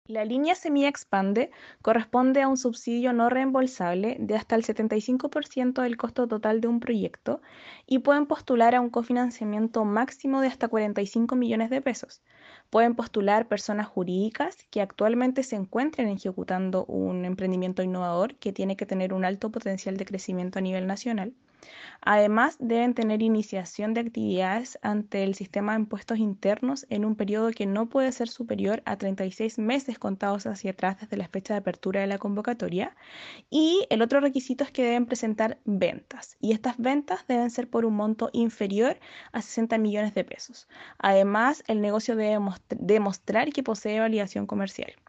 La línea Semilla Expande corresponde a un subsidio no reembolsable de hasta el 75% del costo total de un proyecto y pueden postular a un cofinanciamiento máximo de hasta 45 millones de pesos. Pueden postular personas jurídicas que actualmente se encuentren ejecutando un emprendimiento innovador que tiene que tener un alto potencial de crecimiento a nivel nacional. Además, deben tener iniciación de actividades ante el sistema de impuestos internos en un periodo que no puede ser superior a 36 meses contados hacia atrás desde la fecha de apertura de la convocatoria. Y el otro requisito es que deben presentar ventas. Y estas ventas deben ser por un monto inferior a 60 millones de pesos. Además, el negocio debe demostrar que posee validación comercial.